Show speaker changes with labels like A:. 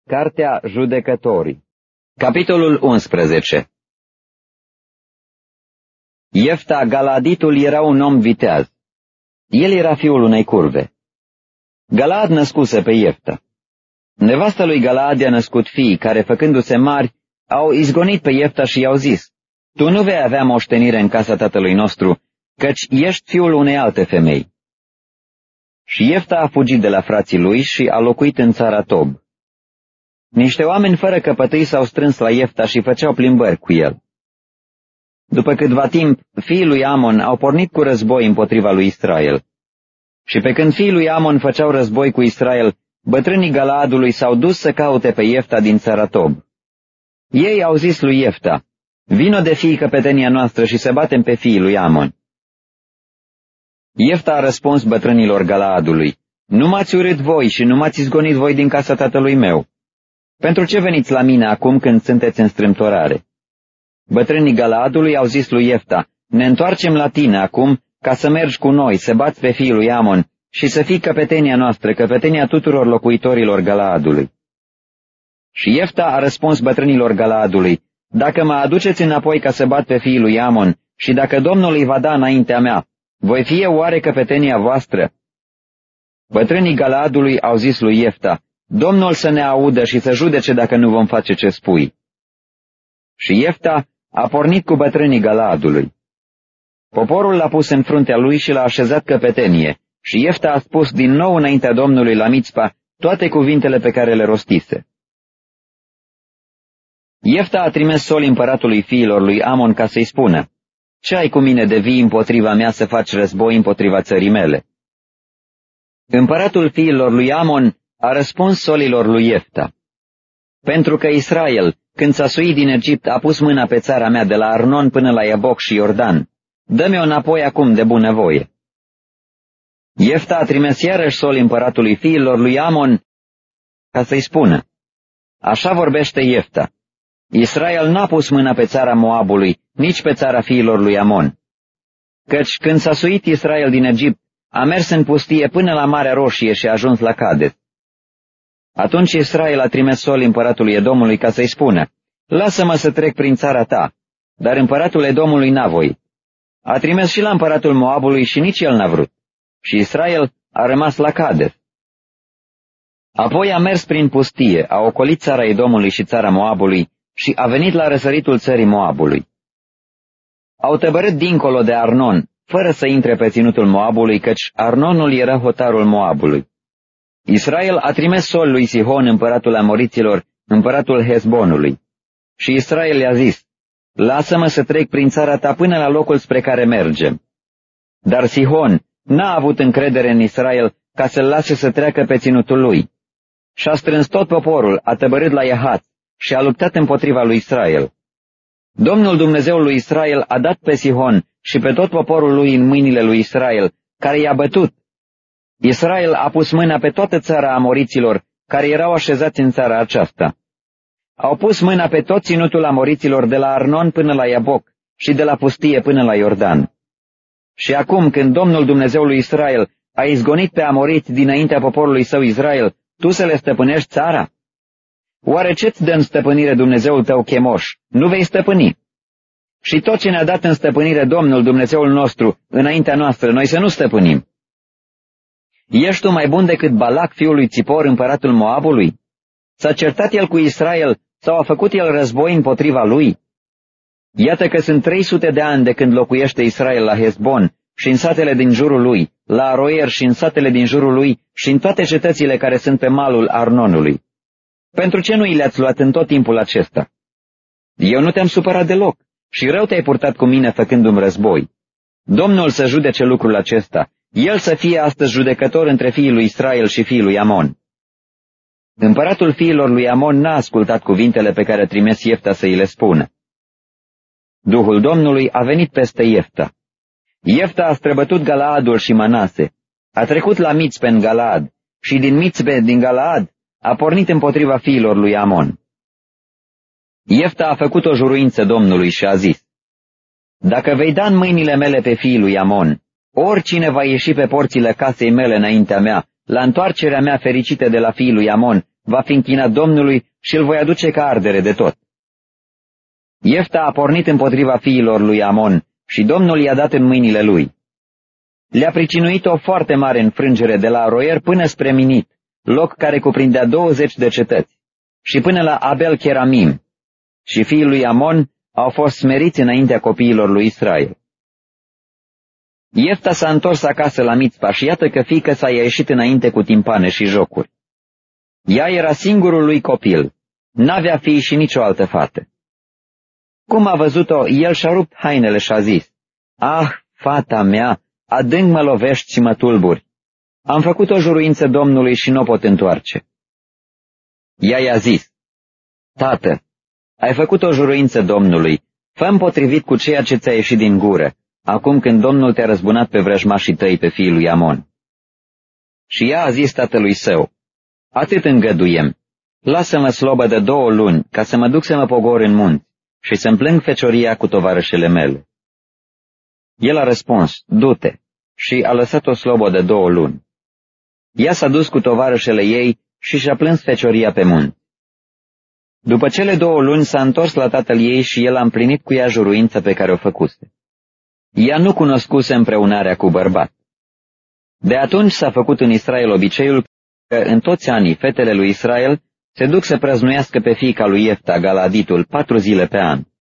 A: Cartea Judecătorii, capitolul 11. Iefta Galaditul era un om viteaz. El era fiul unei curve. Galaad născuse pe Iefta. Nevasta lui Galaad i-a născut fii care, făcându-se mari, au izgonit pe Iefta și i-au zis: Tu nu vei avea moștenire în casa tatălui nostru, căci ești fiul unei alte femei. Și Iefta a fugit de la frații lui și a locuit în țara Tob. Niște oameni fără căpătâi s-au strâns la Iefta și făceau plimbări cu el. După câtva timp, fiii lui Amon au pornit cu război împotriva lui Israel. Și pe când fiii lui Amon făceau război cu Israel, bătrânii Galaadului s-au dus să caute pe Iefta din țara Tob. Ei au zis lui Iefta: Vino de fii căpetenia noastră și să batem pe fiii lui Amon. Iefta a răspuns bătrânilor Galaadului: Nu m-ați urât voi și nu m-ați izgonit voi din casa tatălui meu. Pentru ce veniți la mine acum când sunteți în strâmtorare? Bătrânii Galaadului au zis lui Iefta: Ne întoarcem la tine acum ca să mergi cu noi, să bați pe fiii lui Amon și să fii căpetenia noastră, căpetenia tuturor locuitorilor Galaadului. Și Iefta a răspuns bătrânilor Galaadului: Dacă mă aduceți înapoi ca să bat pe fiii lui Amon și dacă Domnul îi va da înaintea mea, voi fi eu oare căpetenia voastră? Bătrânii Galaadului au zis lui Iefta: Domnul să ne audă și să judece dacă nu vom face ce spui. Și Iefta a pornit cu bătrânii Galaadului. Poporul l-a pus în fruntea lui și l-a așezat căpetenie, și Iefta a spus din nou înaintea Domnului la Mițpa toate cuvintele pe care le rostise. Iefta a trimis soli împăratului fiilor lui Amon ca să-i spună: Ce ai cu mine de vii împotriva mea să faci război împotriva țării mele? Împăratul fiilor lui Amon a răspuns solilor lui Iefta: Pentru că Israel, când s-a suit din Egipt, a pus mâna pe țara mea de la Arnon până la Iaboc și Iordan, dă-mi-o înapoi acum de bunăvoie. Iefta a trimis iarăși soli împăratului fiilor lui Amon ca să-i spună: Așa vorbește Iefta: Israel n-a pus mâna pe țara Moabului, nici pe țara fiilor lui Amon. Căci când s-a suit Israel din Egipt, a mers în pustie până la Marea Roșie și a ajuns la Cades. Atunci Israel a trimis soli împăratului Edomului ca să-i spună: Lasă-mă să trec prin țara ta, dar împăratul Edomului n-a voit. A trimis și la împăratul Moabului și nici el n-a vrut. Și Israel a rămas la Cades. Apoi a mers prin pustie, a ocolit țara Edomului și țara Moabului și a venit la răsăritul țării Moabului. Au tăbărât dincolo de Arnon, fără să intre pe ținutul Moabului, căci Arnonul era hotarul Moabului. Israel a trimis sol lui Sihon, împăratul Amoriților, împăratul Hezbonului. Și Israel i-a zis: Lasă-mă să trec prin țara ta până la locul spre care mergem. Dar Sihon n-a avut încredere în Israel ca să-l lase să treacă pe ținutul lui. Și-a strâns tot poporul, a tăbărât la Iahat și a luptat împotriva lui Israel. Domnul Dumnezeul lui Israel a dat pe Sihon și pe tot poporul lui în mâinile lui Israel, care i-a bătut. Israel a pus mâna pe toată țara Amoriților, care erau așezați în țara aceasta. Au pus mâna pe tot ținutul Amoriților de la Arnon până la Iaboc și de la pustie până la Iordan. Și acum, când Domnul Dumnezeul lui Israel a izgonit pe Amoriți dinaintea poporului său Israel, tu să le stăpânești țara? Oare ce-ți dă în stăpânire Dumnezeul tău Chemoș? Nu vei stăpâni. Și tot ce ne-a dat în stăpânire Domnul Dumnezeul nostru înaintea noastră, noi să nu stăpânim. Ești tu mai bun decât Balac, fiul lui Țipor, împăratul Moabului? S-a certat el cu Israel sau a făcut el război împotriva lui? Iată că sunt 300 de ani de când locuiește Israel la Hezbon și în satele din jurul lui, la Aroer și în satele din jurul lui și în toate cetățile care sunt pe malul Arnonului. Pentru ce nu i le-ați luat în tot timpul acesta? Eu nu te-am supărat deloc și rău te-ai purtat cu mine făcându-mi război. Domnul să judece lucrul acesta, el să fie astăzi judecător între fiii lui Israel și fiii lui Amon. Împăratul fiilor lui Amon n-a ascultat cuvintele pe care trimis Iefta să îi le spună. Duhul Domnului a venit peste Iefta. Iefta a străbătut Galaadul și Manase, a trecut la Mițpe în Galaad și din Mițpe din Galaad a pornit împotriva fiilor lui Amon. Iefta a făcut o juruință Domnului și a zis: Dacă vei da în mâinile mele pe fiii lui Amon, oricine va ieși pe porțile casei mele înaintea mea, la întoarcerea mea fericită de la fiii lui Amon, va fi închinat Domnului și îl voi aduce ca ardere de tot. Iefta a pornit împotriva fiilor lui Amon și Domnul i-a dat în mâinile lui. Le-a pricinuit o foarte mare înfrângere de la Aroer până spre Minit, loc care cuprindea 20 de cetăți, și până la Abel Cheramim, și fiii lui Amon au fost smeriți înaintea copiilor lui Israel. Iefta s-a întors acasă la Mițpa și iată că fiică sa i-a ieșit înainte cu timpane și jocuri. Ea era singurul lui copil, n-avea fii și nicio altă fată. Cum a văzut-o, el și-a rupt hainele și a zis, "Ah, fata mea, adânc mă lovești și mă tulburi. Am făcut o juruință Domnului și nu o pot întoarce." Ea i-a zis, "Tată, ai făcut o juruință Domnului, fă-mi potrivit cu ceea ce ți-a ieșit din gură, acum când Domnul te-a răzbunat pe vrăjmașii tăi, pe fiul lui Amon." Și ea a zis tatălui său, "Atât îngăduiem, lasă-mă slobă de 2 luni, ca să mă duc să mă pogor în munți și să-mi plâng fecioria cu tovarășele mele." El a răspuns, "Du-te," și a lăsat-o slobă de 2 luni. Ea s-a dus cu tovarășele ei și și-a plâns fecioria pe munți. După cele 2 luni s-a întors la tatăl ei și el a împlinit cu ea juruința pe care o făcuse. Ea nu cunoscuse împreunarea cu bărbat. De atunci s-a făcut în Israel obiceiul că în toți anii fetele lui Israel se duc să prăznuiască pe fiica lui Iefta, Galaditul, 4 zile pe an.